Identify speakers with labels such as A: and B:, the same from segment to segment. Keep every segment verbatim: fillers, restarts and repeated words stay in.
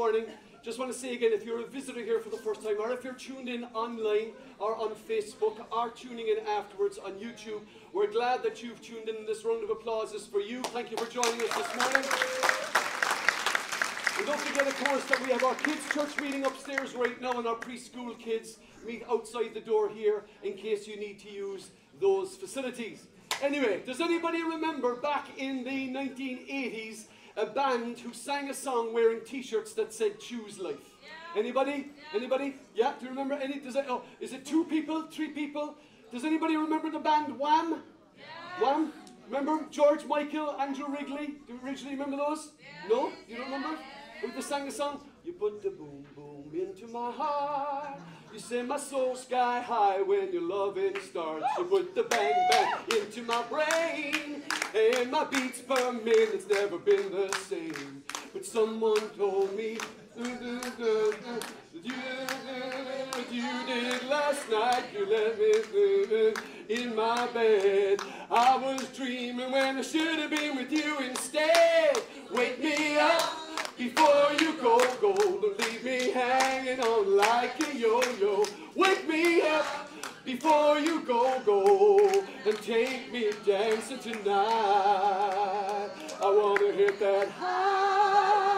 A: morning. Just want to say again, if you're a visitor here for the first time, or if you're tuned in online or on Facebook, or tuning in afterwards on YouTube, we're glad that you've tuned in. This round of applause is for you. Thank you for joining us this morning. And don't forget, of course, that we have our kids' church meeting upstairs right now, and our preschool kids meet outside the door here in case you need to use those facilities. Anyway, does anybody remember back in the nineteen eighties a band who sang a song wearing t-shirts that said "Choose Life"? Yeah. Anybody? Yeah. Anybody? Yeah. Do you remember any? Does it? Oh, is it two people? Three people? Does anybody remember the band Wham? Yeah. Wham? Remember George Michael, Andrew Wrigley? Do you originally remember those? Yeah. No? You don't remember? Who yeah. sang the song? You put the boom boom into my heart. You send my soul sky high when your loving starts. You put the bang bang into my brain, and my beats per minute, it's never been the same. But someone told me that you, you did last night. You let me in my bed. I was dreaming when I should have been with you instead. Wake me up before you go, go. Don't leave me hanging on like a yo-yo. Wake me up before you go, go. And take me dancing tonight. I want to hit that high.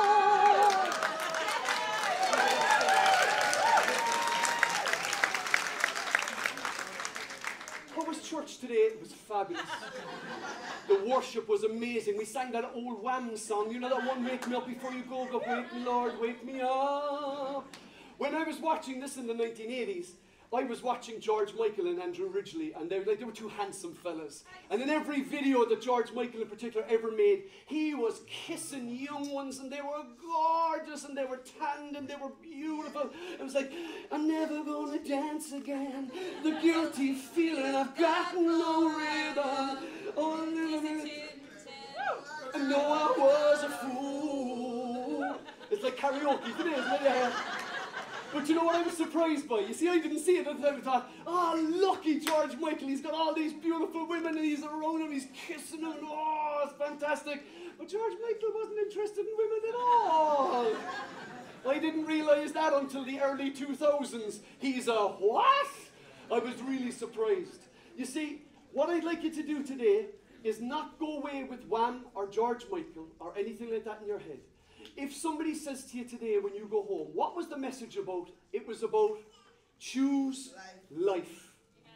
A: How was church today? It was fabulous. The worship was amazing. We sang that old Wham song. You know that one, "Wake me up before you go, go. Wake me, Lord, wake me up." When I was watching this in the nineteen eighties, I was watching George Michael and Andrew Ridgeley, and they were, like, they were two handsome fellas. And in every video that George Michael in particular ever made, he was kissing young ones, and they were gorgeous, and they were tanned, and they were beautiful. It was like, I'm never gonna dance again. The guilty feeling, I've got no rhythm. Oh, I know I was a fool. It's like karaoke, isn't it? Isn't it? Yeah. But you know what I was surprised by? You see, I didn't see it at the time. I thought, oh, lucky George Michael. He's got all these beautiful women, and he's around him, he's kissing them. Oh, it's fantastic. But George Michael wasn't interested in women at all. I didn't realise that until the early two thousands. He's a what? I was really surprised. You see, what I'd like you to do today is not go away with Wham or George Michael or anything like that in your head. If somebody says to you today when you go home, what was the message about? It was about choose life. life.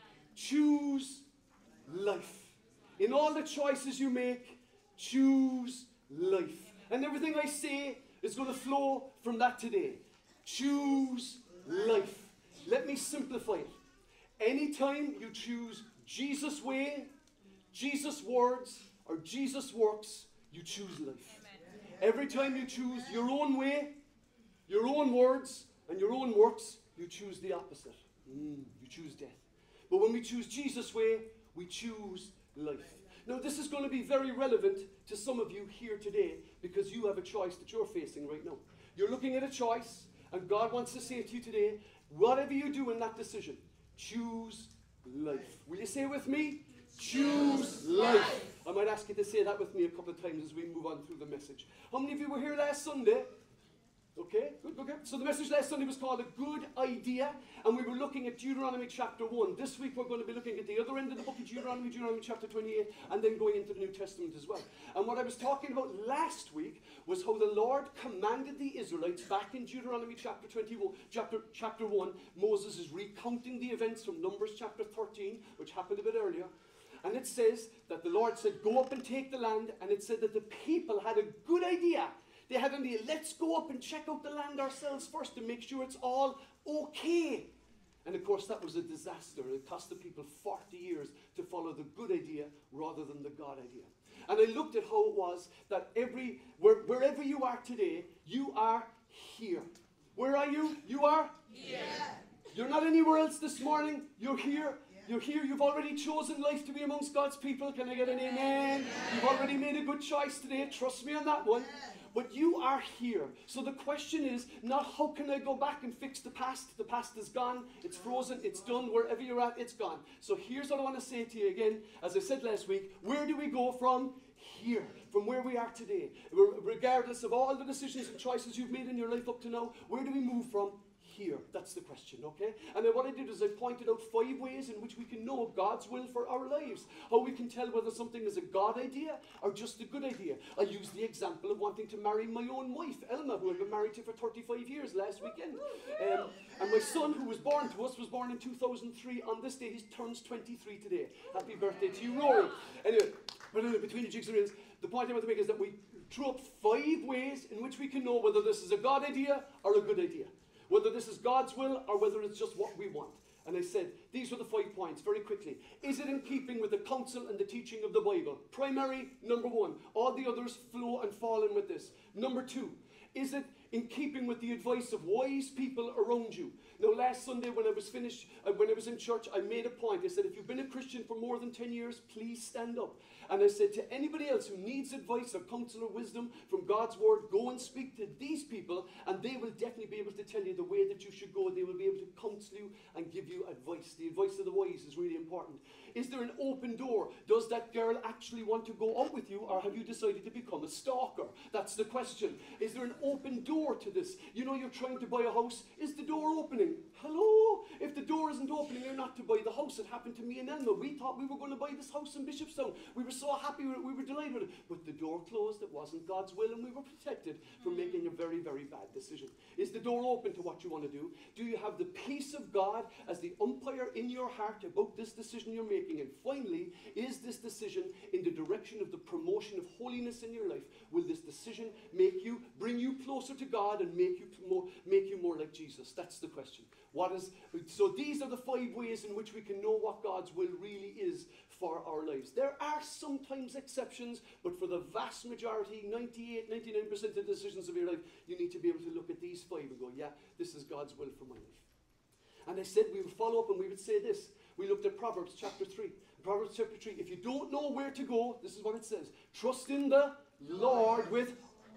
A: Choose life. In all the choices you make, choose life. And everything I say is going to flow from that today. Choose life. Let me simplify it. Anytime you choose Jesus' way, Jesus' words, or Jesus' works, you choose life. Every time you choose your own way, your own words, and your own works, you choose the opposite. Mm, you choose death. But when we choose Jesus' way, we choose life. Now, this is going to be very relevant to some of you here today because you have a choice that you're facing right now. You're looking at a choice, and God wants to say to you today, whatever you do in that decision, choose life. Will you say it with me? Choose life. I might ask you to say that with me a couple of times as we move on through the message. How many of you were here last Sunday? Okay, good, okay. So the message last Sunday was called A Good Idea, and we were looking at Deuteronomy chapter one. This week we're going to be looking at the other end of the book of Deuteronomy, Deuteronomy chapter twenty-eight, and then going into the New Testament as well. And what I was talking about last week was how the Lord commanded the Israelites back in Deuteronomy chapter twenty-one, chapter, chapter one. Moses is recounting the events from Numbers chapter thirteen, which happened a bit earlier. And it says that the Lord said, go up and take the land. And it said that the people had a good idea. They had an idea, let's go up and check out the land ourselves first to make sure it's all okay. And of course, that was a disaster. It cost the people forty years to follow the good idea rather than the God idea. And I looked at how it was that every, where, wherever you are today, you are here. Where are you? You are? Here. You're not anywhere else this morning. You're here. You're here, you've already chosen life to be amongst God's people. Can I get an amen? You've already made a good choice today. Trust me on that one. But you are here. So the question is not how can I go back and fix the past? The past is gone. It's frozen. It's done. Wherever you're at, it's gone. So here's what I want to say to you again. As I said last week, where do we go from? Here, from where we are today. Regardless of all the decisions and choices you've made in your life up to now, where do we move from? Here. That's the question, okay? And then what I did is I pointed out five ways in which we can know God's will for our lives. How we can tell whether something is a God idea or just a good idea. I used the example of wanting to marry my own wife, Elma, who I've been married to for thirty-five years last weekend. Um, and my son, who was born to us, was born in two thousand three. On this day, he turns twenty-three today. Happy birthday to you, Rory. Anyway, but anyway, between the jigs and reels, the point I want to make is that we threw up five ways in which we can know whether this is a God idea or a good idea. Whether this is God's will or whether it's just what we want. And I said, these were the five points, very quickly. Is it in keeping with the counsel and the teaching of the Bible? Primary, number one. All the others flow and fall in with this. Number two, is it in keeping with the advice of wise people around you? Now, last Sunday when I was finished, uh, when I was in church, I made a point. I said, if you've been a Christian for more than ten years, please stand up. And I said to anybody else who needs advice or counsel or wisdom from God's word, go and speak to these people, and they will definitely be able to tell you the way that you should go. They will be able to counsel you and give you advice. The advice of the wise is really important. Is there an open door? Does that girl actually want to go out with you, or have you decided to become a stalker? That's the question. Is there an open door to this? You know, you're trying to buy a house. Is the door opening? Hello? If the door isn't opening, you're not to buy the house. It happened to me and Elma. We thought we were going to buy this house in Bishopstown. We were so happy with it. We were delighted with it. But the door closed. It wasn't God's will, and we were protected from making a very, very bad decision. Is the door open to what you want to do? Do you have the peace of God as the umpire in your heart about this decision you're making? And finally, is this decision in the direction of the promotion of holiness in your life? Will this decision make you, bring you closer to God and make you more, make you more like Jesus? That's the question. What is, so these are the five ways in which we can know what God's will really is for our lives. There are sometimes exceptions, but for the vast majority, ninety-eight, ninety-nine percent of the decisions of your life, you need to be able to look at these five and go, yeah, this is God's will for my life. And I said we would follow up and we would say this. We looked at Proverbs chapter three. Proverbs chapter three. If you don't know where to go, this is what it says. Trust in the Lord with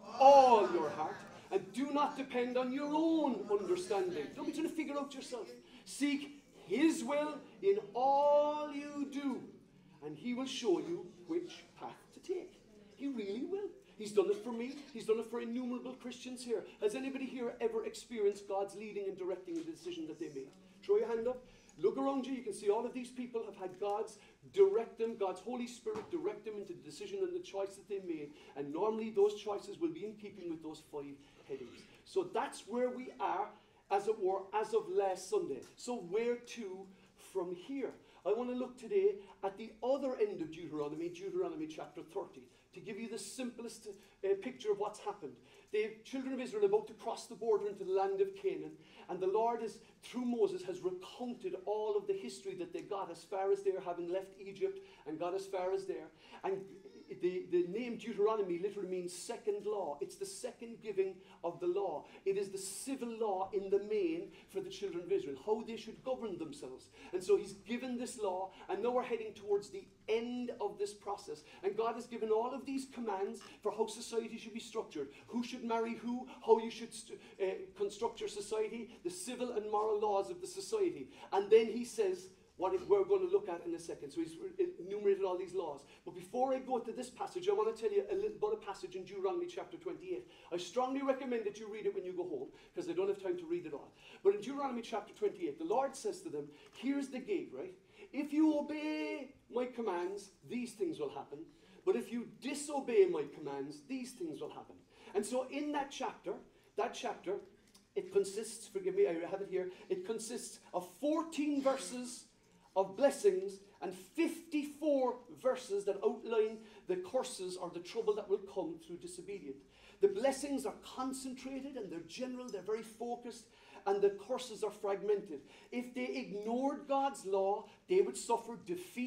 A: all your heart, and do not depend on your own understanding. Don't be trying to figure out yourself. Seek His will in all you do, and He will show you which path to take. He really will. He's done it for me. He's done it for innumerable Christians here. Has anybody here ever experienced God's leading and directing in the decision that they made? Throw your hand up. Look around you. You can see all of these people have had God's direct them, God's Holy Spirit direct them into the decision and the choice that they made. And normally those choices will be in keeping with those five headings. So that's where we are, as it were, as of last Sunday. So where to from here? I want to look today at the other end of Deuteronomy, Deuteronomy chapter thirty, to give you the simplest uh, picture of what's happened. The children of Israel are about to cross the border into the land of Canaan, and the Lord is, through Moses, has recounted all of the history that they got as far as there, having left Egypt and got as far as there. And the, the name Deuteronomy literally means second law. It's the second giving of the law. It is the civil law in the main for the children of Israel, how they should govern themselves. And so he's given this law, and now we're heading towards the end of this process. And God has given all of these commands for how society should be structured, who should marry who, how you should uh, construct your society, the civil and moral laws of the society. And then he says what we're going to look at in a second. So he's enumerated all these laws. But before I go to this passage, I want to tell you a little about a passage in Deuteronomy chapter twenty-eight. I strongly recommend that you read it when you go home, because I don't have time to read it all. But in Deuteronomy chapter twenty-eight, the Lord says to them, here's the gig, right? If you obey my commands, these things will happen. But if you disobey my commands, these things will happen. And so in that chapter, that chapter, it consists, forgive me, I have it here, it consists of fourteen verses of blessings and fifty-four verses that outline the curses or the trouble that will come through disobedience. The blessings are concentrated and they're general, they're very focused, and the curses are fragmented. If they ignored God's law, they would suffer defeat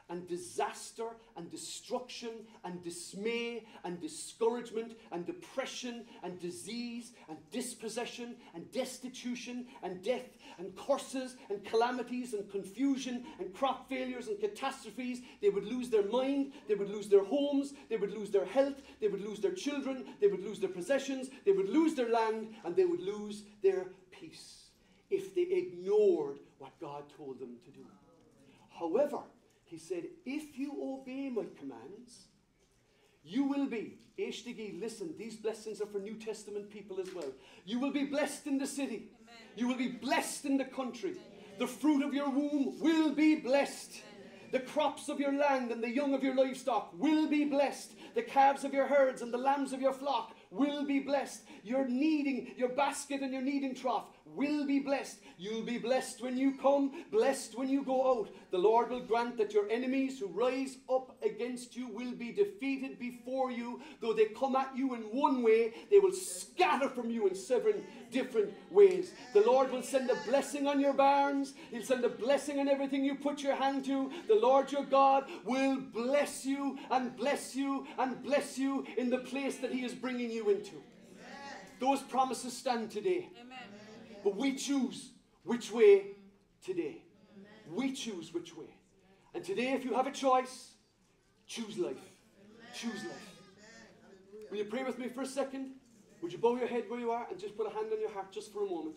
A: and disaster and destruction and dismay and discouragement and depression and disease and dispossession and destitution and death and curses and calamities and confusion and crop failures and catastrophes. They would lose their mind, they would lose their homes, they would lose their health, they would lose their children, they would lose their possessions, they would lose their land, and they would lose their peace if they ignored what God told them to do. However, he said, if you obey my commands, you will be, Eshtigi, listen, these blessings are for New Testament people as well. You will be blessed in the city. Amen. You will be blessed in the country. Amen. The fruit of your womb will be blessed. Amen. The crops of your land and the young of your livestock will be blessed. The calves of your herds and the lambs of your flock will be blessed. Your kneading, your basket and your kneading trough will be blessed. You'll be blessed when you come, blessed when you go out. The Lord will grant that your enemies who rise up against you will be defeated before you. Though they come at you in one way, they will scatter from you in seven different ways. The Lord will send a blessing on your barns. He'll send a blessing on everything you put your hand to. The Lord your God will bless you and bless you and bless you in the place that he is bringing you into. Those promises stand today. Amen. But we choose which way today. Amen. We choose which way. And today, if you have a choice, choose life. Amen. Choose life. Amen. Will you pray with me for a second? Would you bow your head where you are and just put a hand on your heart just for a moment?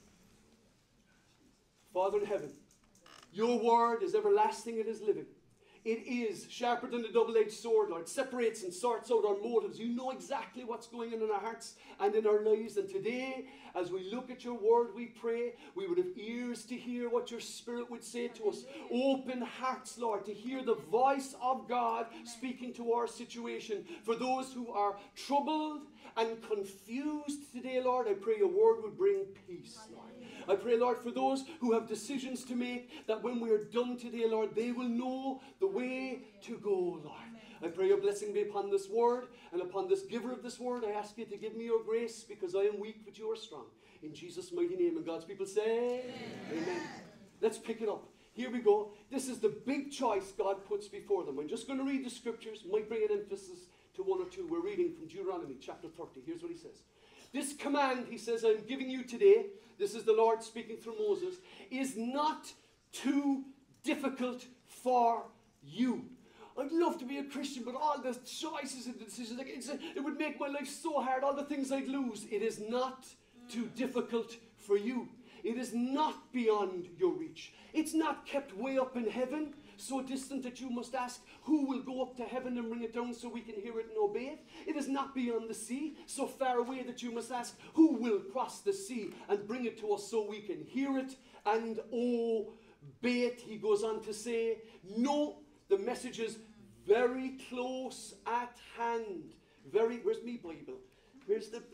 A: Father in heaven, your word is everlasting, it is living. It is sharper than a double-edged sword, Lord. It separates and sorts out our motives. You know exactly what's going on in our hearts and in our lives. And today, as we look at your word, we pray we would have ears to hear what your Spirit would say to us. Open hearts, Lord, to hear the voice of God speaking to our situation. For those who are troubled and confused today, Lord, I pray your word would bring peace, Lord. I pray, Lord, for those who have decisions to make, that when we are done today, Lord, they will know the way to go, Lord. I pray your blessing be upon this word and upon this giver of this word. I ask you to give me your grace, because I am weak, but you are strong. In Jesus' mighty name. And God's people say, Amen. Amen. Let's pick it up. Here we go. This is the big choice God puts before them. I'm just going to read the scriptures. Might bring an emphasis to one or two. We're reading from Deuteronomy chapter thirty. Here's what he says. This command, he says, I'm giving you today, this is the Lord speaking through Moses, is not too difficult for you. I'd love to be a Christian, but all the choices and the decisions, like it's a, it would make my life so hard, all the things I'd lose. It is not too difficult for you. It is not beyond your reach. It's not kept way up in heaven, so distant that you must ask, who will go up to heaven and bring it down so we can hear it and obey it? It is not beyond the sea, so far away that you must ask, who will cross the sea and bring it to us so we can hear it and obey it? He goes on to say, no, the message is very close at hand. Very, where's me Bible? Where's the...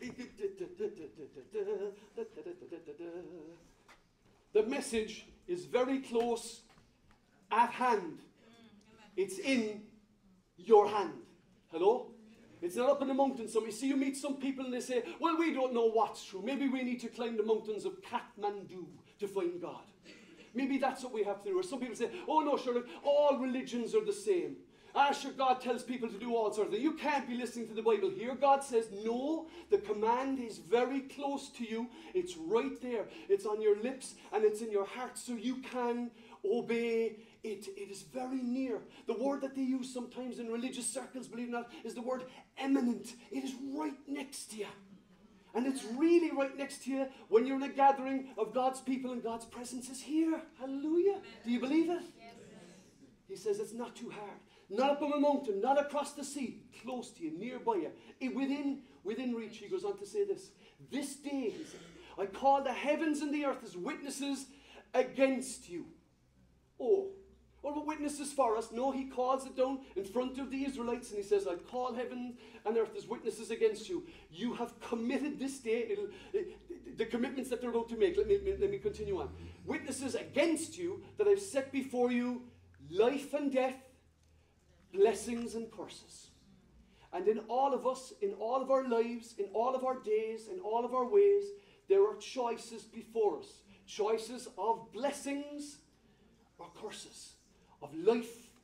A: The message is very close at hand. It's in your hand. Hello? It's not up in the mountains. So you see, you meet some people and they say, well, we don't know what's true. Maybe we need to climb the mountains of Kathmandu to find God. Maybe that's what we have to do. Or some people say, oh no, Sherlock, all religions are the same. Ah, sure, God tells people to do all sorts of things. You can't be listening to the Bible here. God says, no, the command is very close to you. It's right there. It's on your lips and it's in your heart, so you can obey it. It is very near. The word that they use sometimes in religious circles, believe it or not, is the word imminent. It is right next to you. And it's really right next to you when you're in a gathering of God's people and God's presence is here. Hallelujah. Do you believe it? Yes. He says it's not too hard. Not up on a mountain, not across the sea, close to you, nearby you, it, within, within reach. He goes on to say this. This day, he said, I call the heavens and the earth as witnesses against you. Oh, or what witnesses for us? No, he calls it down in front of the Israelites and he says, I call heaven and earth as witnesses against you. You have committed this day, it'll, it, the commitments that they're about to make. Let me, let me continue on. Witnesses against you that I've set before you life and death, blessings and curses. And in all of us, in all of our lives, in all of our days, in all of our ways, there are choices before us. Choices of blessings or curses, of life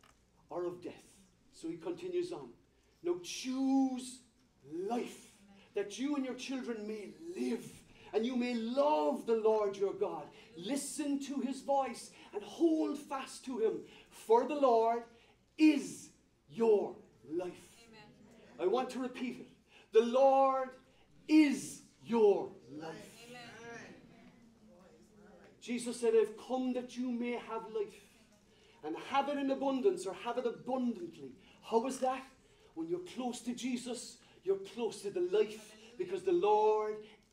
A: or of death. So he continues on. Now choose life, that you and your children may live, and you may love the Lord your God. Listen to his voice and hold fast to him, for the Lord is your life. Amen. I want to repeat it. The Lord is your life. Amen. Jesus said, I've come that you may have life, and have it in abundance, or have it abundantly. How is that? When you're close to Jesus, you're close to the life, because the Lord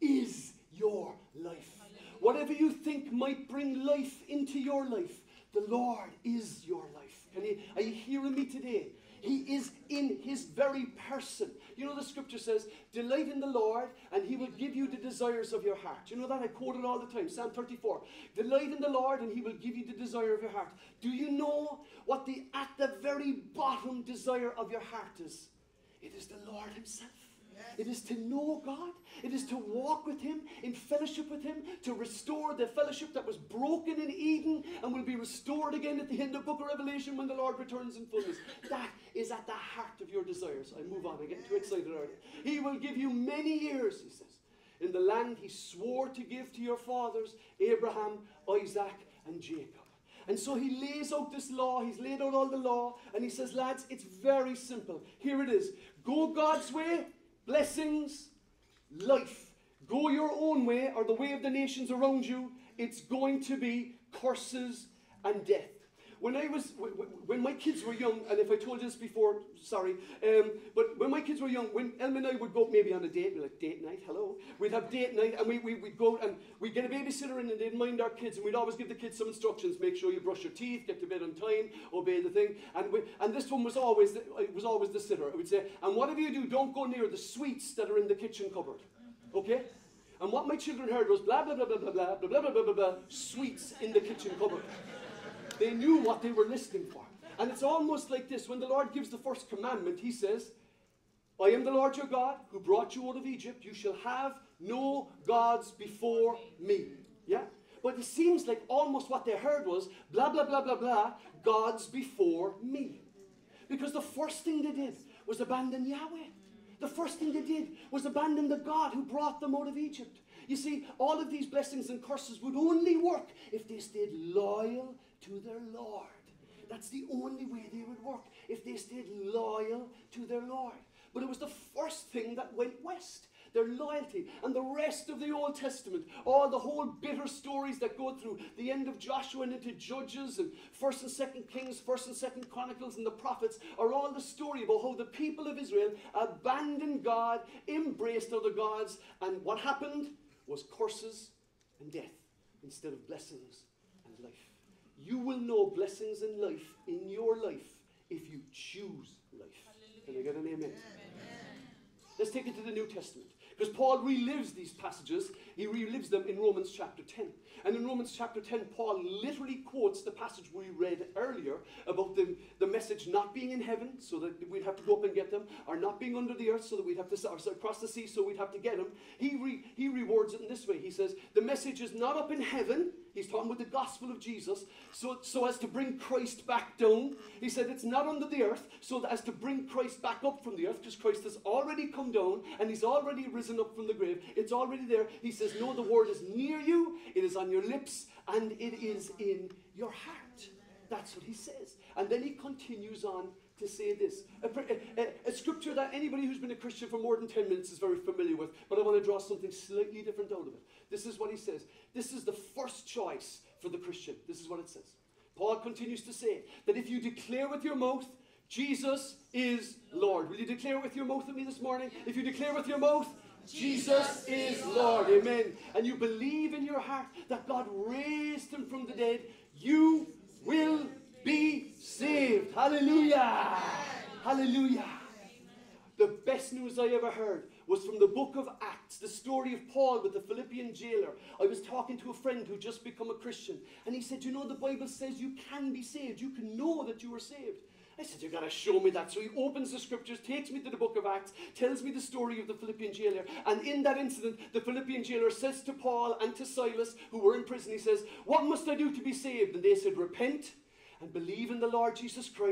A: is your life. Whatever you think might bring life into your life, the Lord is your life. Can you, are you hearing me today? He is in his very person. You know the scripture says, delight in the Lord and he will give you the desires of your heart. You know that? I quote it all the time. Psalm thirty-four. Delight in the Lord and he will give you the desire of your heart. Do you know what the at the very bottom desire of your heart is? It is the Lord himself. It is to know God. It is to walk with him, in fellowship with him, to restore the fellowship that was broken in Eden and will be restored again at the end of the book of Revelation when the Lord returns in fullness. That is at the heart of your desires. I move on. I get too excited already. He will give you many years, he says, in the land he swore to give to your fathers, Abraham, Isaac, and Jacob. And so he lays out this law. He's laid out all the law. And he says, lads, it's very simple. Here it is. Go God's way. Blessings, life. Go your own way, or the way of the nations around you. It's going to be curses and death. When I was, when my kids were young, and if I told you this before, sorry, um, but when my kids were young, when Elma and I would go maybe on a date, we'd like, date night, hello. We'd have date night, and we, we, we'd go and we'd get a babysitter in, and they'd mind our kids, and we'd always give the kids some instructions. Make sure you brush your teeth, get to bed on time, obey the thing. And we, and this one was always, the, it was always the sitter. It would say, and whatever you do, don't go near the sweets that are in the kitchen cupboard. Okay? And what my children heard was blah, blah, blah, blah, blah, blah, blah, blah, blah, blah, blah, sweets in the kitchen cupboard. They knew what they were listening for. And it's almost like this. When the Lord gives the first commandment, he says, I am the Lord your God who brought you out of Egypt. You shall have no gods before me. Yeah? But it seems like almost what they heard was, blah, blah, blah, blah, blah, gods before me. Because the first thing they did was abandon Yahweh. The first thing they did was abandon the God who brought them out of Egypt. You see, all of these blessings and curses would only work if they stayed loyal to their Lord. That's the only way they would work, if they stayed loyal to their Lord. But it was the first thing that went west, their loyalty. And the rest of the Old Testament, all the whole bitter stories that go through the end of Joshua and into Judges and First and Second Kings, First and Second Chronicles and the prophets, are all the story about how the people of Israel abandoned God, embraced other gods, and what happened was curses and death instead of blessings and life. You will know blessings and life in your life if you choose life. Hallelujah. Can I get an amen? Amen? Let's take it to the New Testament. Because Paul relives these passages. He relives them in Romans chapter ten. And in Romans chapter ten, Paul literally quotes the passage we read earlier about the, the message not being in heaven, so that we'd have to go up and get them, or not being under the earth, so that we'd have to, or across the sea, so we'd have to get them. He, re, he rewords it in this way. He says, the message is not up in heaven. He's talking about the gospel of Jesus, so, so as to bring Christ back down. He said it's not under the earth, so as to bring Christ back up from the earth, because Christ has already come down, and he's already risen up from the grave. It's already there. He says, no, the word is near you, it is on your lips, and it is in your heart. That's what he says. And then he continues on to say this. A, a, a scripture that anybody who's been a Christian for more than ten minutes is very familiar with, but I want to draw something slightly different out of it. This is what he says. This is the first choice for the Christian. This is what it says. Paul continues to say that if you declare with your mouth, Jesus is Lord. Will you declare with your mouth with me this morning? If you declare with your mouth, Jesus is Lord. Amen. And you believe in your heart that God raised him from the dead, you will be saved. Hallelujah. Hallelujah. The best news I ever heard was from the book of Acts, the story of Paul with the Philippian jailer. I was talking to a friend who just become a Christian, and he said, you know, the Bible says you can be saved. You can know that you are saved. I said, you've got to show me that. So he opens the scriptures, takes me to the book of Acts, tells me the story of the Philippian jailer. And in that incident, the Philippian jailer says to Paul and to Silas, who were in prison, he says, what must I do to be saved? And they said, repent and believe in the Lord Jesus Christ,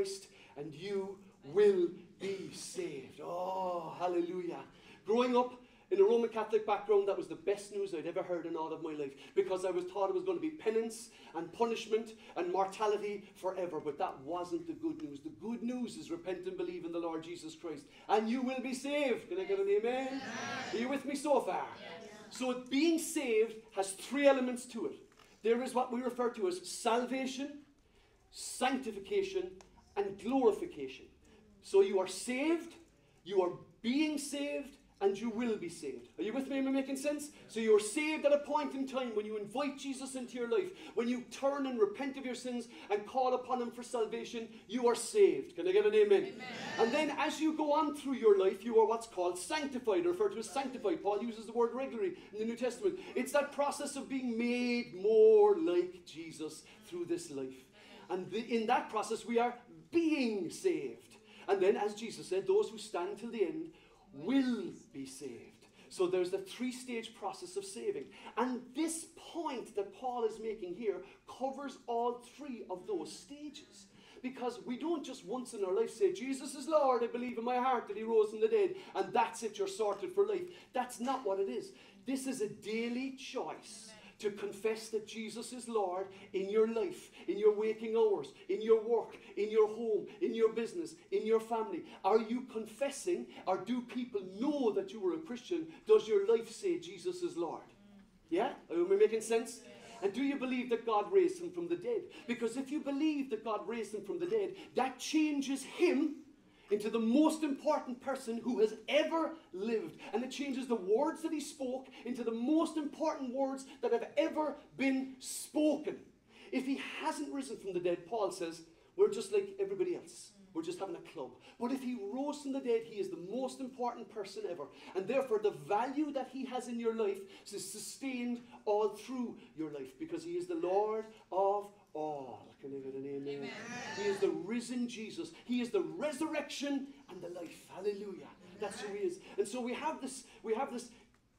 A: and you will be saved. Oh, hallelujah. Growing up in a Roman Catholic background, that was the best news I'd ever heard in all of my life, because I was taught it was going to be penance and punishment and mortality forever. But that wasn't the good news. The good news is repent and believe in the Lord Jesus Christ, and you will be saved. Can I get an amen? Yes. Are you with me so far? Yes. So being saved has three elements to it. There is what we refer to as salvation, sanctification, and glorification. So you are saved, you are being saved, and you will be saved. Are you with me? Am I making sense? So you're saved at a point in time when you invite Jesus into your life, when you turn and repent of your sins and call upon him for salvation, you are saved. Can I get an amen? Amen. And then as you go on through your life, you are what's called sanctified, referred to as sanctified. Paul uses the word regularly in the New Testament. It's that process of being made more like Jesus through this life. And the, in that process, we are being saved. And then, as Jesus said, those who stand till the end will be saved. So there's the three-stage process of saving. And this point that Paul is making here covers all three of those stages. Because we don't just once in our life say, Jesus is Lord, I believe in my heart that he rose from the dead, and that's it, you're sorted for life. That's not what it is. This is a daily choice to confess that Jesus is Lord in your life, in your waking hours, in your work, in your home, in your business, in your family. Are you confessing, or do people know that you are a Christian? Does your life say Jesus is Lord? Yeah? Are we making sense? And do you believe that God raised him from the dead? Because if you believe that God raised him from the dead, that changes him into the most important person who has ever lived. And it changes the words that he spoke into the most important words that have ever been spoken. If he hasn't risen from the dead, Paul says, we're just like everybody else. We're just having a club. But if he rose from the dead, he is the most important person ever. And therefore, the value that he has in your life is sustained all through your life, because he is the Lord of all. Can I get an amen? Amen? He is the risen Jesus. He is the resurrection and the life. Hallelujah. That's who he is. And so we have this, we have this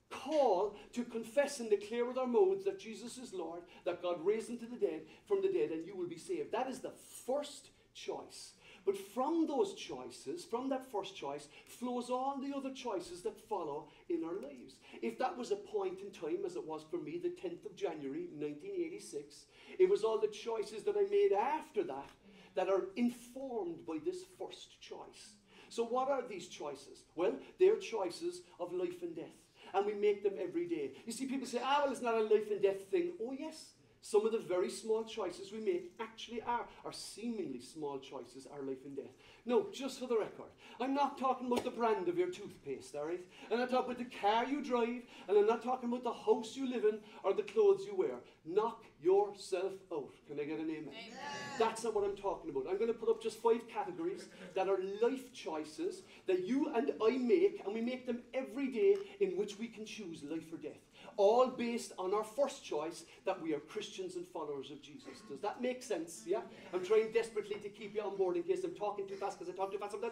A: call to confess and declare with our mouths that Jesus is Lord, that God raised him to the dead, from the dead, and you will be saved. That is the first choice. But from those choices, from that first choice, flows all the other choices that follow in our lives. If that was a point in time, as it was for me, the tenth of January, nineteen eighty-six, it was all the choices that I made after that that are informed by this first choice. So what are these choices? Well, they're choices of life and death. And we make them every day. You see, people say, ah, well, it's not a life and death thing. Oh, yes. Some of the very small choices we make actually are, are seemingly small choices, are life and death. No, just for the record, I'm not talking about the brand of your toothpaste, all right? I'm not talking about the car you drive, and I'm not talking about the house you live in or the clothes you wear. Knock yourself out. Can I get an amen? Amen. That's not what I'm talking about. I'm going to put up just five categories that are life choices that you and I make, and we make them every day, in which we can choose life or death. All based on our first choice, that we are Christians and followers of Jesus. Does that make sense? Yeah? I'm trying desperately to keep you on board in case I'm talking too fast, because I talk too fast.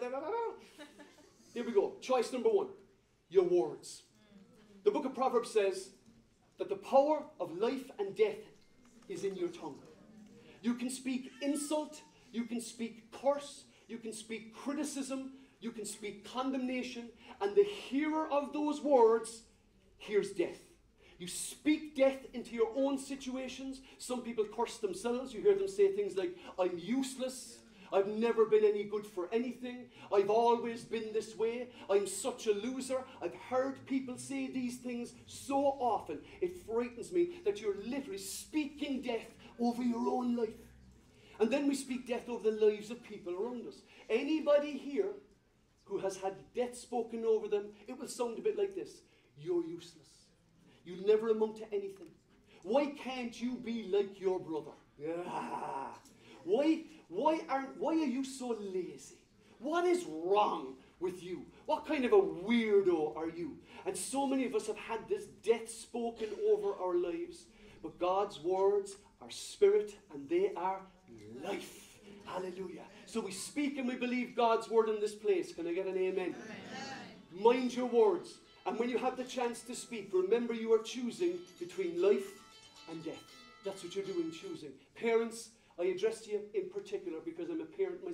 A: Here we go. Choice number one, your words. The book of Proverbs says that the power of life and death is in your tongue. You can speak insult, you can speak curse, you can speak criticism, you can speak condemnation, and the hearer of those words hears death. You speak death into your own situations. Some people curse themselves. You hear them say things like, I'm useless. I've never been any good for anything. I've always been this way. I'm such a loser. I've heard people say these things so often. It frightens me that you're literally speaking death over your own life. And then we speak death over the lives of people around us. Anybody here who has had death spoken over them, it will sound a bit like this. You're useless. You'll never amount to anything. Why can't you be like your brother? Yeah. Why, why, aren't, why are you so lazy? What is wrong with you? What kind of a weirdo are you? And so many of us have had this death spoken over our lives. But God's words are spirit and they are life. Hallelujah. So we speak and we believe God's word in this place. Can I get an amen? Amen. Mind your words. And when you have the chance to speak, remember you are choosing between life and death. That's what you're doing, choosing. Parents, I address you in particular because I'm a parent myself.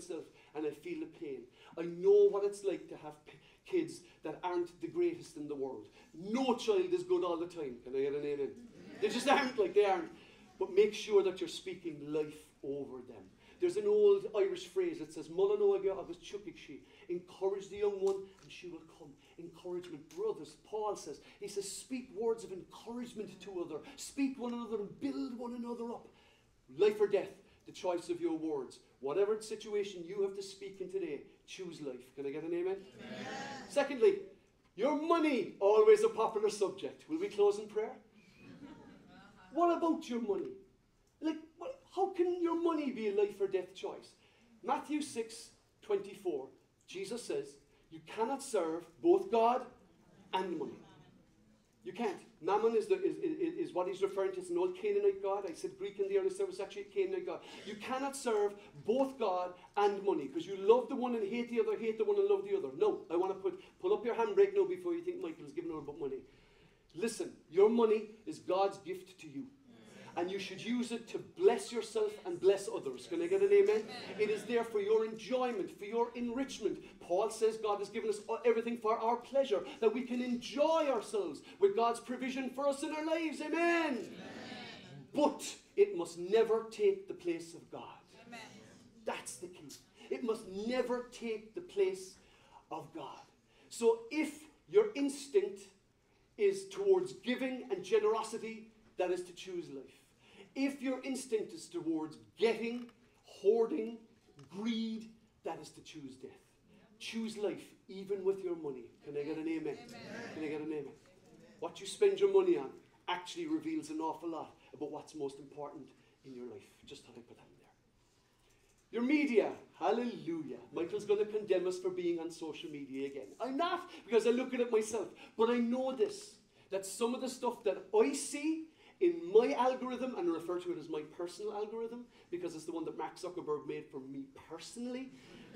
A: and I feel the pain. I know what it's like to have p- kids that aren't the greatest in the world. No child is good all the time. Can I get an amen? They just aren't like they aren't. But make sure that you're speaking life over them. There's an old Irish phrase that says, Mulla Noaga agus Chukikshi. Encourage the young one and she will come. Encouragement. Brothers, Paul says, he says, speak words of encouragement to other. Speak one another and build one another up. Life or death, the choice of your words. Whatever situation you have to speak in today, choose life. Can I get an amen? Amen. Secondly, your money, always a popular subject. Will we close in prayer? What about your money? Like, what, how can your money be a life or death choice? Matthew six twenty-four, Jesus says, you cannot serve both God and money. You can't. Mammon is, the, is, is, is what he's referring to. It's an old Canaanite god. I said Greek in the early service, actually a Canaanite god. You cannot serve both God and money because you love the one and hate the other, hate the one and love the other. No, I want to put, pull up your handbrake now before you think Michael's giving her about money. Listen, your money is God's gift to you. And you should use it to bless yourself and bless others. Can I get an amen? Amen? It is there for your enjoyment, for your enrichment. Paul says God has given us everything for our pleasure, that we can enjoy ourselves with God's provision for us in our lives. Amen? Amen. But it must never take the place of God. Amen. That's the key. It must never take the place of God. So if your instinct is towards giving and generosity, that is to choose life. If your instinct is towards getting, hoarding, greed, that is to choose death. Choose life, even with your money. Can I get an amen? Amen. Can I get an amen? Amen? What you spend your money on actually reveals an awful lot about what's most important in your life. Just thought I'd put that in there. Your media, hallelujah. Michael's going to condemn us for being on social media again. I'm not, because I look at it myself. But I know this, that some of the stuff that I see in my algorithm, and I refer to it as my personal algorithm, because it's the one that Mark Zuckerberg made for me personally.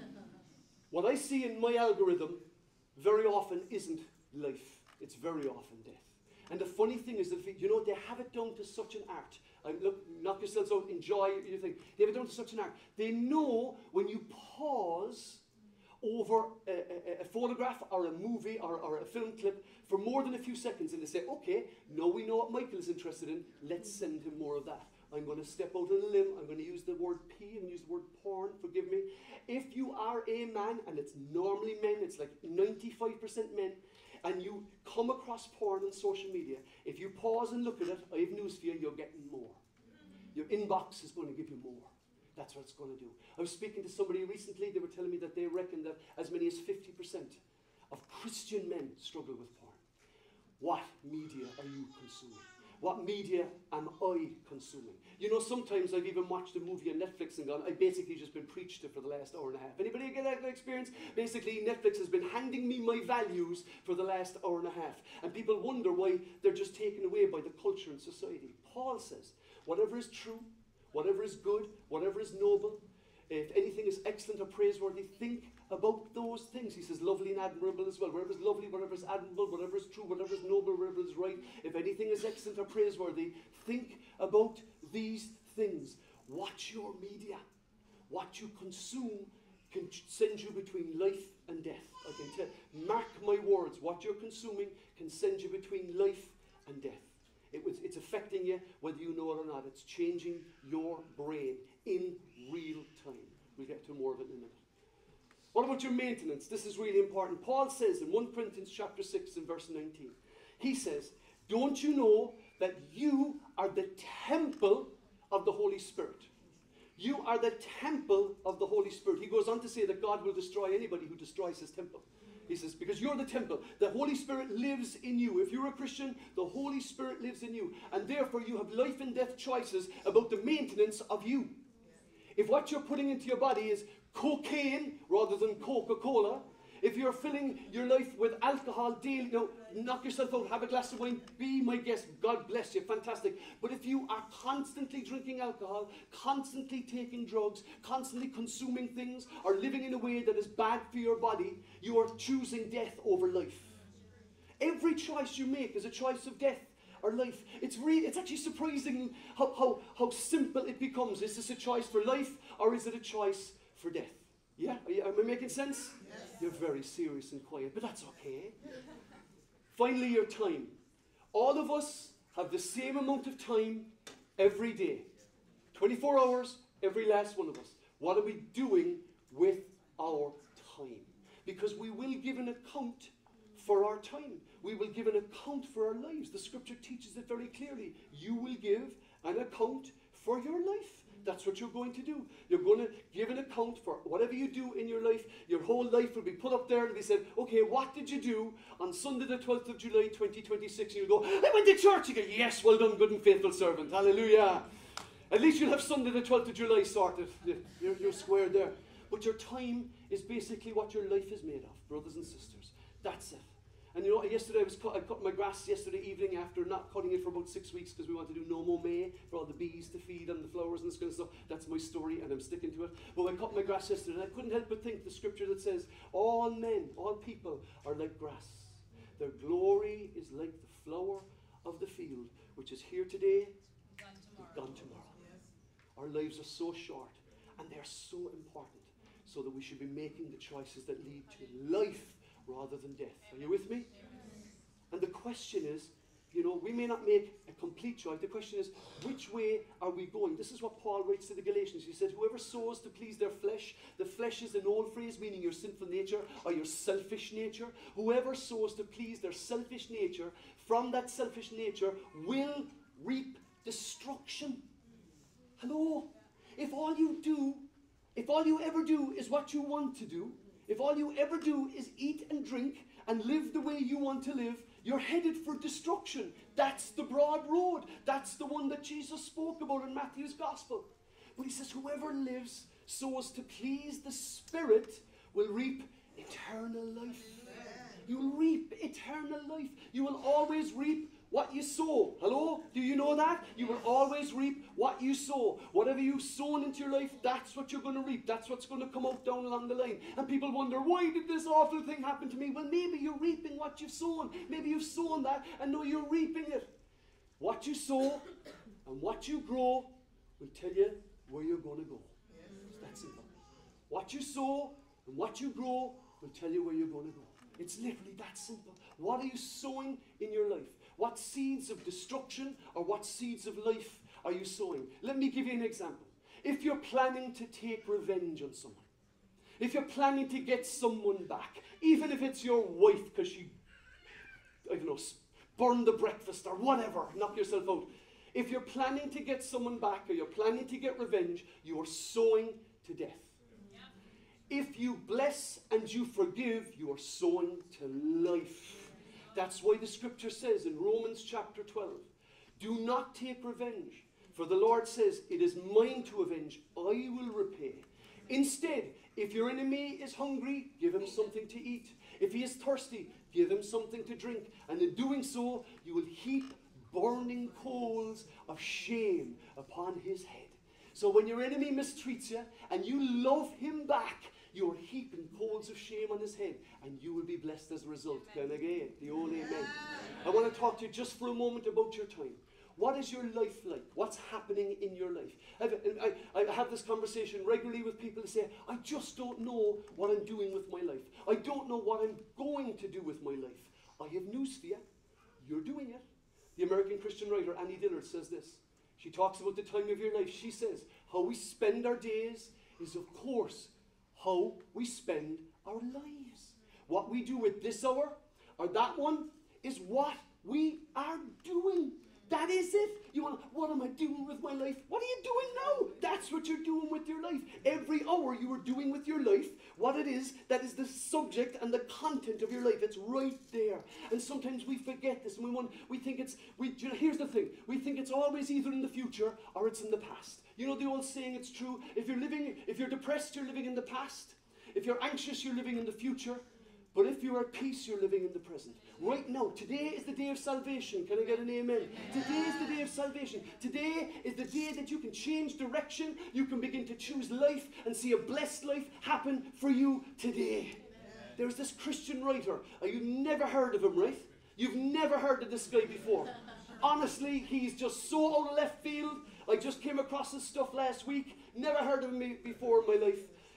A: What I see in my algorithm very often isn't life. It's very often death. And the funny thing is that, you know, they have it down to such an art. I look, knock yourselves out, enjoy your thing. They have it down to such an art. They know when you pause over a, a, a photograph or a movie or, or a film clip for more than a few seconds, and they say, okay, now we know what Michael is interested in, let's send him more of that. I'm going to step out on a limb, I'm going to use the word P, I'm going to use the word porn, forgive me. If you are a man, and it's normally men, it's like ninety-five percent men, and you come across porn on social media, if you pause and look at it, I have news for you, you're getting more. Your inbox is going to give you more. That's what it's going to do. I was speaking to somebody recently, they were telling me that they reckon that as many as fifty percent of Christian men struggle with porn. What media are you consuming? What media am I consuming? You know, sometimes I've even watched a movie on Netflix and gone, I've basically just been preached to for the last hour and a half. Anybody get that experience? Basically, Netflix has been handing me my values for the last hour and a half. And people wonder why they're just taken away by the culture and society. Paul says, whatever is true, whatever is good, whatever is noble, if anything is excellent or praiseworthy, think about those things. He says lovely and admirable as well. Whatever is lovely, whatever is admirable, whatever is true, whatever is noble, whatever is right, if anything is excellent or praiseworthy, think about these things. Watch your media. What you consume can send you between life and death. I can tell. Mark my words. What you're consuming can send you between life and death. It was, it's affecting you whether you know it or not. It's changing your brain in real time. We'll get to more of it in a minute. What about your maintenance? This is really important. Paul says in First Corinthians chapter six and verse nineteen, he says, don't you know that you are the temple of the Holy Spirit? You are the temple of the Holy Spirit. He goes on to say that God will destroy anybody who destroys his temple. He says, because you're the temple. The Holy Spirit lives in you. If you're a Christian, the Holy Spirit lives in you. And therefore you have life and death choices about the maintenance of you. If what you're putting into your body is cocaine rather than Coca-Cola, if you're filling your life with alcohol daily, no, knock yourself out, have a glass of wine, be my guest, God bless you, fantastic. But if you are constantly drinking alcohol, constantly taking drugs, constantly consuming things, or living in a way that is bad for your body, you are choosing death over life. Every choice you make is a choice of death or life. It's really, it's actually surprising how, how, how simple it becomes. Is this a choice for life or is it a choice for death? Yeah? Are you, am I making sense? Yes. You're very serious and quiet, but that's okay. Finally, your time. All of us have the same amount of time every day. twenty-four hours, every last one of us. What are we doing with our time? Because we will give an account for our time. We will give an account for our lives. The scripture teaches it very clearly. You will give an account for your life. That's what you're going to do. You're going to give an account for whatever you do in your life. Your whole life will be put up there and be said, okay, what did you do on Sunday the twelfth of July twenty twenty-six? And you'll go, I went to church. You go, yes, well done, good and faithful servant. Hallelujah. At least you'll have Sunday the twelfth of July sorted. You're, you're squared there. But your time is basically what your life is made of, brothers and sisters. That's it. And you know, yesterday I was cut, I cut my grass yesterday evening after not cutting it for about six weeks because we want to do no more May for all the bees to feed and the flowers and this kind of stuff. That's my story and I'm sticking to it. But I cut my grass yesterday and I couldn't help but think the scripture that says, all men, all people are like grass. Their glory is like the flower of the field, which is here today, gone tomorrow. Gone tomorrow. Yes. Our lives are so short and they're so important, so that we should be making the choices that lead to life rather than death. Are you with me? And the question is, you know, we may not make a complete choice. The question is, which way are we going? This is what Paul writes to the Galatians. He said, whoever sows to please their flesh, the flesh is an old phrase meaning your sinful nature or your selfish nature. Whoever sows to please their selfish nature, from that selfish nature will reap destruction. Hello? If all you do, if all you ever do is what you want to do, if all you ever do is eat and drink and live the way you want to live, you're headed for destruction. That's the broad road. That's the one that Jesus spoke about in Matthew's gospel. But he says, whoever lives so as to please the Spirit will reap eternal life. You will reap eternal life. You will always reap what you sow. Hello? Do you know that? You will always reap what you sow. Whatever you've sown into your life, that's what you're going to reap. That's what's going to come out down along the line. And people wonder, why did this awful thing happen to me? Well, maybe you're reaping what you've sown. Maybe you've sown that and now you're reaping it. What you sow and what you grow will tell you where you're going to go. It's that simple. What you sow and what you grow will tell you where you're going to go. It's literally that simple. What are you sowing in your life? What seeds of destruction or what seeds of life are you sowing? Let me give you an example. If you're planning to take revenge on someone, if you're planning to get someone back, even if it's your wife because she, I don't know, burned the breakfast or whatever, knock yourself out. If you're planning to get someone back or you're planning to get revenge, you are sowing to death. If you bless and you forgive, you are sowing to life. That's why the scripture says in Romans chapter twelve, do not take revenge, for the Lord says, it is mine to avenge, I will repay. Instead, if your enemy is hungry, give him something to eat. If he is thirsty, give him something to drink. And in doing so, you will heap burning coals of shame upon his head. So when your enemy mistreats you and you love him back, you are heaping coals of shame on his head, and you will be blessed as a result. Can I get the old amen? I want to talk to you just for a moment about your time. What is your life like? What's happening in your life? I've, I, I have this conversation regularly with people who say, I just don't know what I'm doing with my life. I don't know what I'm going to do with my life. I have news for you. You're doing it. The American Christian writer Annie Dillard says this. She talks about the time of your life. She says, how we spend our days is, of course, how we spend our lives. What we do with this hour or that one is what we are doing. That is it. You want, what am I doing with my life? What are you doing now? That's what you're doing with your life. Every hour you are doing with your life what it is that is the subject and the content of your life. It's right there. And sometimes we forget this and we want, we think it's, we, you know, here's the thing. We think it's always either in the future or it's in the past. You know the old saying, it's true. If you're living, if you're depressed, you're living in the past. If you're anxious, you're living in the future. But if you're at peace, you're living in the present. Right now, today is the day of salvation. Can I get an amen? Today is the day of salvation. Today is the day that you can change direction. You can begin to choose life and see a blessed life happen for you today. There's this Christian writer. You've never heard of him, right? You've never heard of this guy before. Honestly, he's just so out of left field. I just came across his stuff last week. Never heard of him before in my life.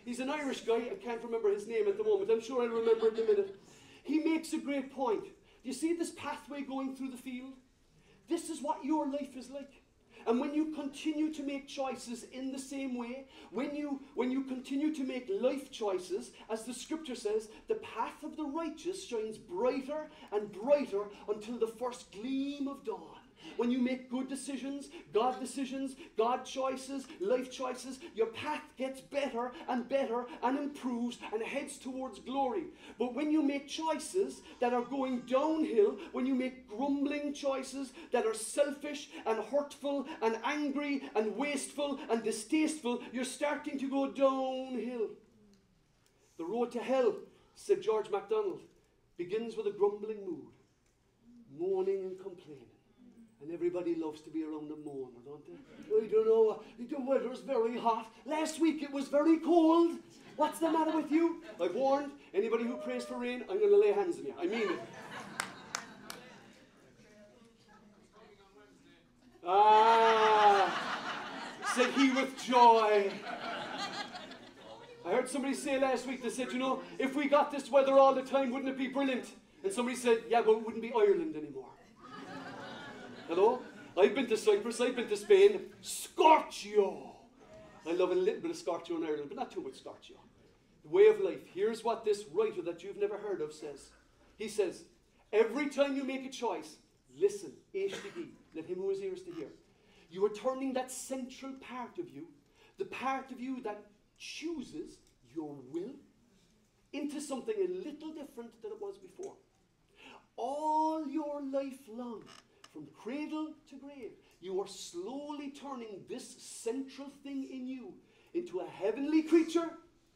A: He's an Irish guy. I can't remember his name at the moment. I'm sure I'll remember in a minute. He makes a great point. Do you see this pathway going through the field? This is what your life is like. And when you continue to make choices in the same way, when you, when you continue to make life choices, as the scripture says, the path of the righteous shines brighter and brighter until the first gleam of dawn. When you make good decisions, God decisions, God choices, life choices, your path gets better and better and improves and heads towards glory. But when you make choices that are going downhill, when you make grumbling choices that are selfish and hurtful and angry and wasteful and distasteful, you're starting to go downhill. The road to hell, said George MacDonald, begins with a grumbling mood, moaning and complaining. And everybody loves to be around a moaner, don't they? I don't know, the weather's very hot. Last week it was very cold. What's the matter with you? I've warned anybody who prays for rain, I'm going to lay hands on you. I mean it. Ah, said he with joy. I heard somebody say last week, they said, you know, if we got this weather all the time, wouldn't it be brilliant? And somebody said, yeah, but it wouldn't be Ireland anymore. Hello? I've been to Cyprus, I've been to Spain. Scorchio! I love a little bit of Scorchio in Ireland, but not too much Scorchio. The way of life. Here's what this writer that you've never heard of says. He says, every time you make a choice, listen, H D D, let him who has ears to hear. You are turning that central part of you, the part of you that chooses your will, into something a little different than it was before. All your life long, from cradle to grave, you are slowly turning this central thing in you into a heavenly creature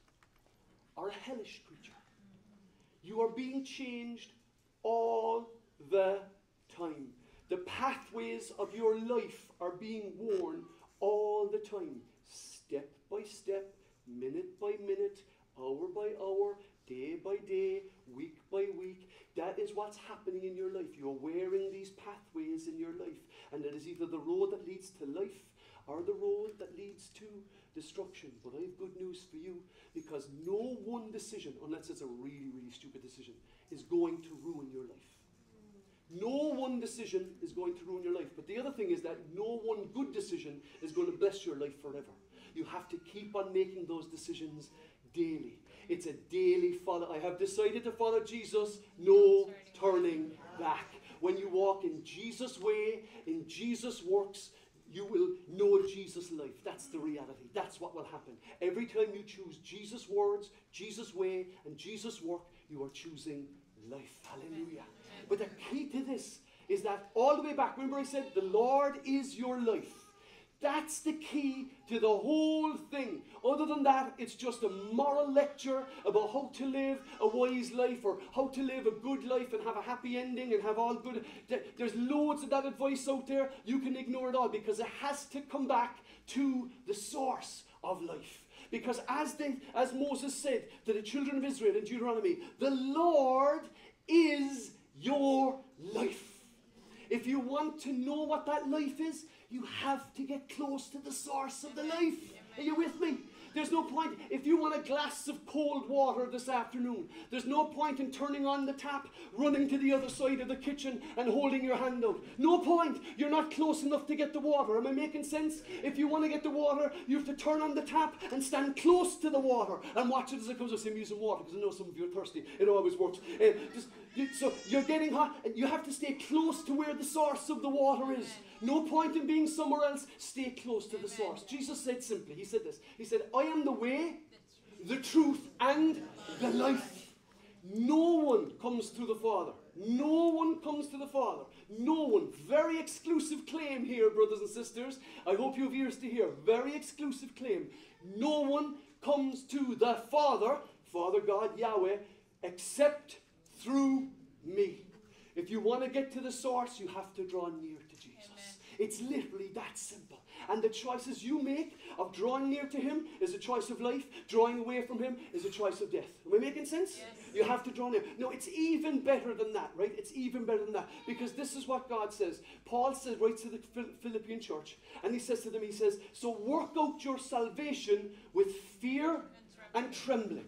A: or a hellish creature. You are being changed all the time. The pathways of your life are being worn all the time, step by step, minute by minute, hour by hour, day by day, week by week. That is what's happening in your life. You're wearing these pathways in your life. And it is either the road that leads to life or the road that leads to destruction. But I have good news for you, because no one decision, unless it's a really, really stupid decision, is going to ruin your life. No one decision is going to ruin your life. But the other thing is that no one good decision is going to bless your life forever. You have to keep on making those decisions daily. It's a daily follow. I have decided to follow Jesus. No turning back. When you walk in Jesus' way, in Jesus' works, you will know Jesus' life. That's the reality. That's what will happen. Every time you choose Jesus' words, Jesus' way, and Jesus' work, you are choosing life. Hallelujah. But the key to this is that all the way back, remember I said, the Lord is your life. That's the key to the whole thing. Other than that, it's just a moral lecture about how to live a wise life, or how to live a good life and have a happy ending and have all good. There's loads of that advice out there. You can ignore it all, because it has to come back to the source of life. Because as, they, as Moses said to the children of Israel in Deuteronomy, the Lord is your life. If you want to know what that life is, you have to get close to the source of the life. Are you with me? There's no point, if you want a glass of cold water this afternoon, there's no point in turning on the tap, running to the other side of the kitchen and holding your hand out. No point. You're not close enough to get the water. Am I making sense? If you want to get the water, you have to turn on the tap and stand close to the water and watch it as it comes. I say I'm using water because I know some of you are thirsty. It always works. Uh, just, you, so you're getting hot, and you have to stay close to where the source of the water is. No point in being somewhere else. Stay close to the source. Jesus said simply, he said this, he said, I am the way, the truth, and the life. No one comes to the Father. No one comes to the Father. No one. Very exclusive claim here, brothers and sisters. I hope you have ears to hear. Very exclusive claim. No one comes to the Father, Father God, Yahweh, except through me. If you want to get to the source, you have to draw near to Jesus. Amen. It's literally that simple. And the choices you make of drawing near to him is a choice of life. Drawing away from him is a choice of death. Am I making sense? Yes. You have to draw near. No, it's even better than that, right? It's even better than that. Because this is what God says. Paul says, writes to the Philippian church, and he says to them, he says, so work out your salvation with fear and trembling.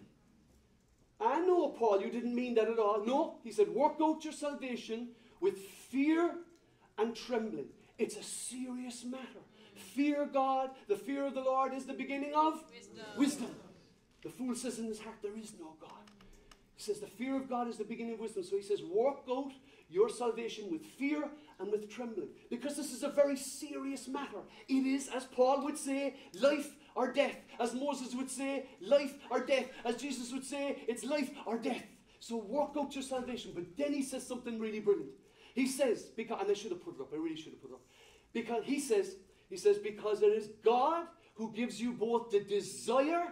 A: I know, Paul, you didn't mean that at all. No, he said, work out your salvation with fear and trembling. It's a serious matter. Fear God, the fear of the Lord is the beginning of wisdom. wisdom. The fool says in his heart, there is no God. He says the fear of God is the beginning of wisdom. So he says, work out your salvation with fear and with trembling. Because this is a very serious matter. It is, as Paul would say, life or death. As Moses would say, life or death. As Jesus would say, it's life or death. So work out your salvation. But then he says something really brilliant. He says, because, and I should have put it up, I really should have put it up. Because he says, he says, because it is God who gives you both the desire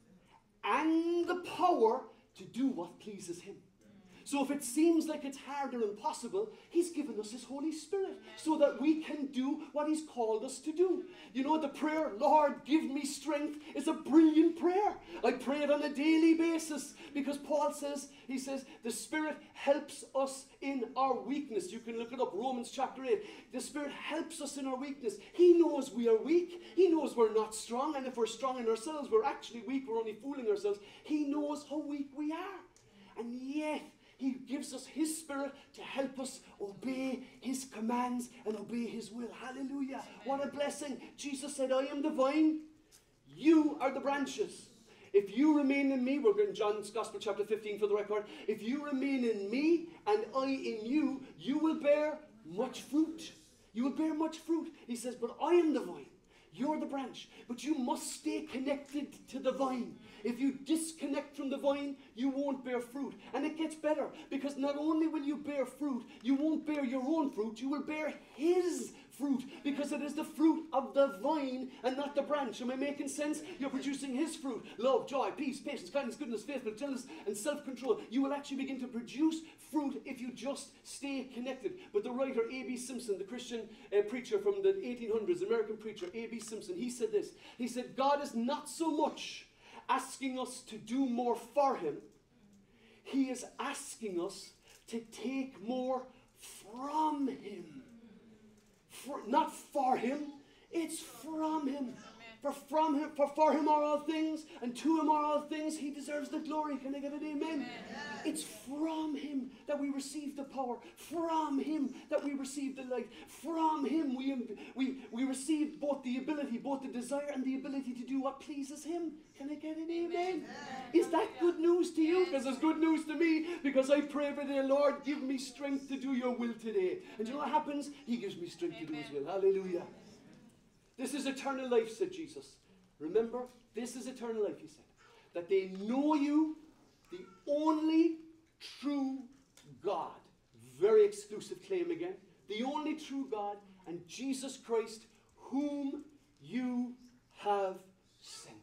A: and the power to do what pleases him. So if it seems like it's hard or impossible, he's given us his Holy Spirit so that we can do what he's called us to do. You know, the prayer, Lord, give me strength, is a brilliant prayer. I pray it on a daily basis because Paul says, he says, the Spirit helps us in our weakness. You can look it up, Romans chapter eight. The Spirit helps us in our weakness. He knows we are weak. He knows we're not strong. And if we're strong in ourselves, we're actually weak. We're only fooling ourselves. He knows how weak we are. And yet, he gives us his Spirit to help us obey his commands and obey his will. Hallelujah. What a blessing. Jesus said, I am the vine, you are the branches. If you remain in me, we're in John's Gospel chapter fifteen for the record. If you remain in me and I in you, you will bear much fruit. You will bear much fruit. He says, but I am the vine. You're the branch, but you must stay connected to the vine. If you disconnect from the vine, you won't bear fruit. And it gets better, because not only will you bear fruit, you won't bear your own fruit, you will bear his fruit, because it is the fruit of the vine and not the branch. Am I making sense? You're producing his fruit. Love, joy, peace, patience, kindness, goodness, faithfulness, gentleness, and self-control. You will actually begin to produce fruit if you just stay connected. But the writer A B Simpson, the Christian uh, preacher from the eighteen hundreds, American preacher A B Simpson, he said this. He said, God is not so much asking us to do more for him. He is asking us to take more from him. For, not for him, it's from him. For from him, for, for him are all things, and to him are all things. He deserves the glory. Can I get an amen? Amen? It's from him that we receive the power. From him that we receive the life. From him we, we, we receive both the ability, both the desire and the ability to do what pleases him. Can I get an amen? Amen. Is that good news to you? Because it's good news to me, because I pray every day, Lord, give me strength to do your will today. And you know what happens? He gives me strength Amen. To do his will. Hallelujah. This is eternal life, said Jesus. Remember, this is eternal life, he said. That they know you, the only true God. Very exclusive claim again. The only true God, and Jesus Christ, whom you have sent.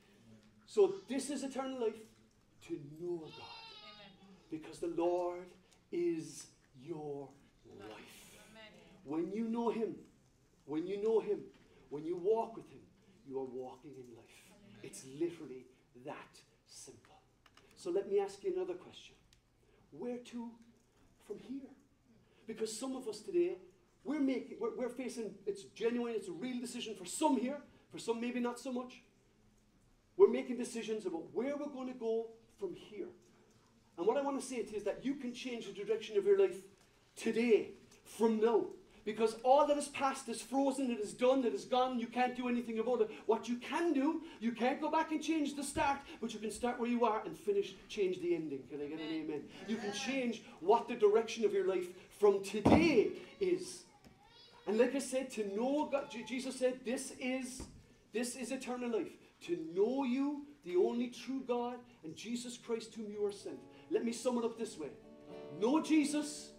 A: So this is eternal life, to know God. Amen. Because the Lord is your life. Amen. When you know him, when you know him, when you walk with him, you are walking in life. Amen. It's literally that simple. So let me ask you another question. Where to from here? Because some of us today, we're making, we're, we're facing, it's genuine, it's a real decision for some here, for some maybe not so much. We're making decisions about where we're going to go from here. And what I want to say to you is that you can change the direction of your life today, from now. Because all that is past is frozen, it is done, it is gone, you can't do anything about it. What you can do, you can't go back and change the start, but you can start where you are and finish, change the ending. Can I get an amen? You can change what the direction of your life from today is. And like I said, to know God, Jesus said, this is, this is eternal life. To know you, the only true God, and Jesus Christ whom you are sent. Let me sum it up this way. Know Jesus,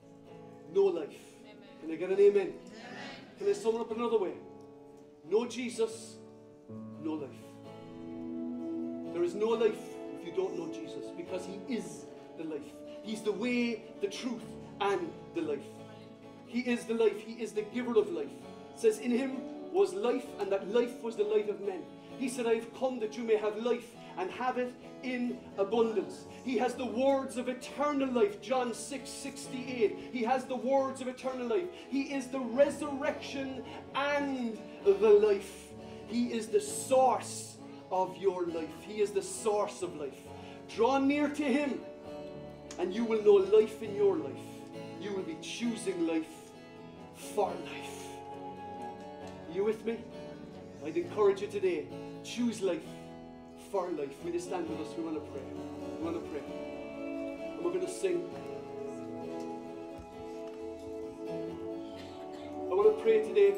A: no life. Can I get an amen? Amen? Can I sum it up another way? Know Jesus, no life. There is no life if you don't know Jesus, because he is the life. He's the way, the truth, and the life. He is the life. He is the giver of life. It says, in him was life, and that life was the light of men. He said, I have come that you may have life and have it in abundance. He has the words of eternal life, John six sixty-eight. He has the words of eternal life. He is the resurrection and the life. He is the source of your life. He is the source of life. Draw near to him and you will know life in your life. You will be choosing life for life. Are you with me? I'd encourage you today, choose life for life. Will you stand with us? We want to pray. We want to pray. And we're going to sing. I want to pray today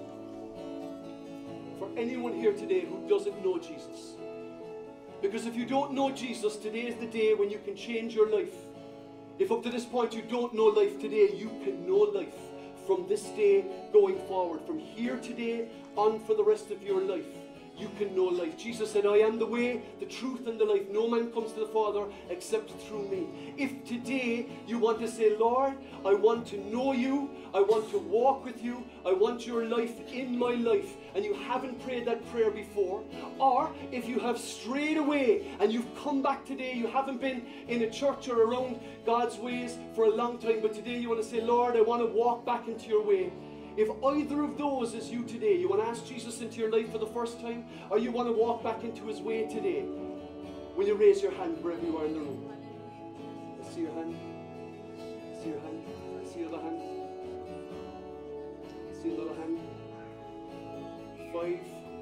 A: for anyone here today who doesn't know Jesus. Because if you don't know Jesus, today is the day when you can change your life. If up to this point you don't know life today, you can know life from this day going forward. From here today on for the rest of your life, you can know life. Jesus said, I am the way, the truth, and the life. No man comes to the Father except through me. If today you want to say, Lord, I want to know you, I want to walk with you, I want your life in my life, and you haven't prayed that prayer before, or if you have strayed away and you've come back today, you haven't been in a church or around God's ways for a long time, but today you want to say, Lord, I want to walk back into your way. If either of those is you today, you want to ask Jesus into your life for the first time, or you want to walk back into his way today, will you raise your hand wherever you are in the room? I see your hand. I see your hand. I see your other hand. I see another hand. Five.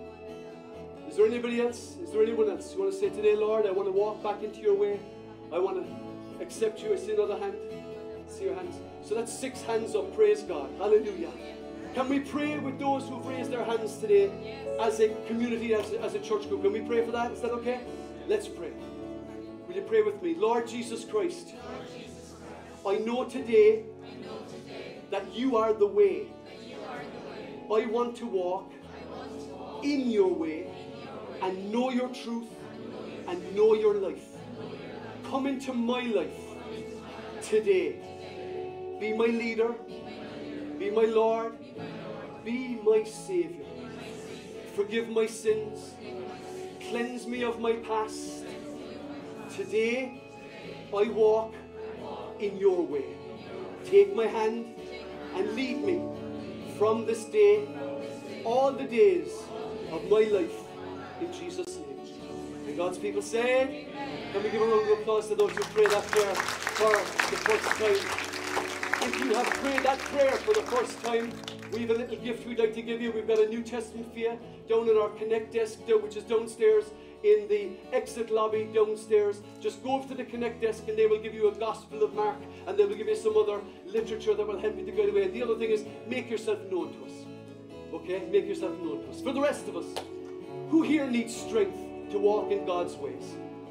A: Is there anybody else? Is there anyone else? You want to say today, Lord, I want to walk back into your way. I want to accept you. I see another hand. I see your hands. So that's six hands up. Praise God. Hallelujah. Can we pray with those who've raised their hands today as a community, as a, as a church group? Can we pray for that? Is that okay? Let's pray. Will you pray with me? Lord Jesus Christ, I know today that you are the way. I want to walk in your way and know your truth and know your life. Come into my life today. Be my leader. Be my Lord. Be my Savior. Forgive my sins. Cleanse me of my past. Today, I walk in your way. Take my hand and lead me from this day, all the days of my life, in Jesus' name. And God's people say, can we give a round of applause to those who pray that prayer for the first time? If you have prayed that prayer for the first time, we have a little gift we'd like to give you. We've got a New Testament for you down in our Connect desk, which is downstairs in the exit lobby downstairs. Just go up to the Connect desk and they will give you a Gospel of Mark, and they will give you some other literature that will help you to get away. The other thing is, make yourself known to us. Okay? Make yourself known to us. For the rest of us, who here needs strength to walk in God's ways?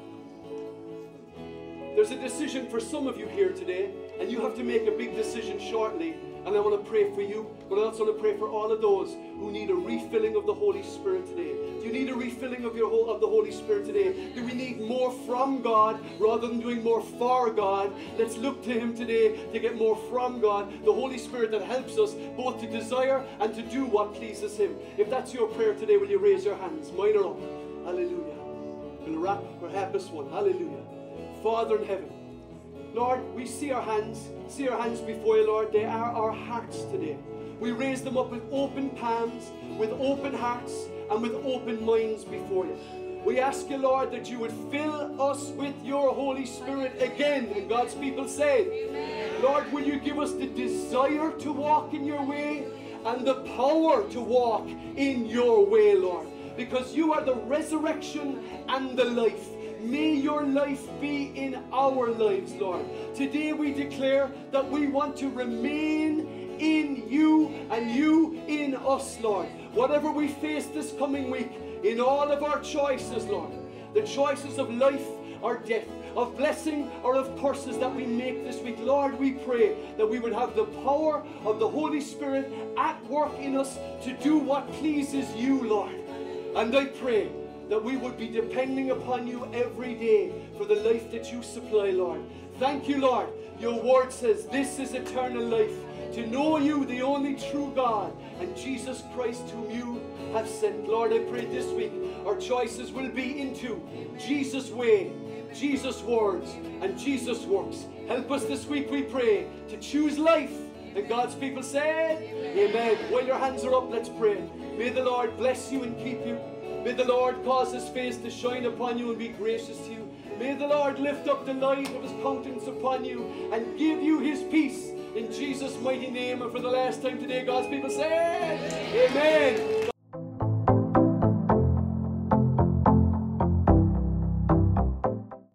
A: There's a decision for some of you here today, and you have to make a big decision shortly, and I want to pray for you, but I also want to pray for all of those who need a refilling of the Holy Spirit today. Do you need a refilling of, your whole, of the Holy Spirit today? Do we need more from God rather than doing more for God? Let's look to Him today to get more from God, the Holy Spirit that helps us both to desire and to do what pleases Him. If that's your prayer today, will you raise your hands? Mine are up. Hallelujah. We'll wrap perhaps one. Hallelujah. Father in heaven, Lord, we see our hands, see our hands before you, Lord. They are our hearts today. We raise them up with open palms, with open hearts, and with open minds before you. We ask you, Lord, that you would fill us with your Holy Spirit again. And God's people say, amen. Lord, will you give us the desire to walk in your way and the power to walk in your way, Lord, because you are the resurrection and the life. May your life be in our lives, Lord. Today we declare that we want to remain in you and you in us, Lord. Whatever we face this coming week, in all of our choices, Lord, the choices of life or death, of blessing or of curses that we make this week, Lord, we pray that we would have the power of the Holy Spirit at work in us to do what pleases you, Lord. And I pray that we would be depending upon you every day for the life that you supply, Lord. Thank you, Lord. Your word says this is eternal life, to know you, the only true God, and Jesus Christ whom you have sent. Lord, I pray this week our choices will be into Jesus' way, Jesus' words, and Jesus' works. Help us this week, we pray, to choose life. And God's people say, amen. Amen. While your hands are up, let's pray. May the Lord bless you and keep you. May the Lord cause his face to shine upon you and be gracious to you. May the Lord lift up the light of his countenance upon you and give you his peace. In Jesus' mighty name, and for the last time today, God's people say, Amen.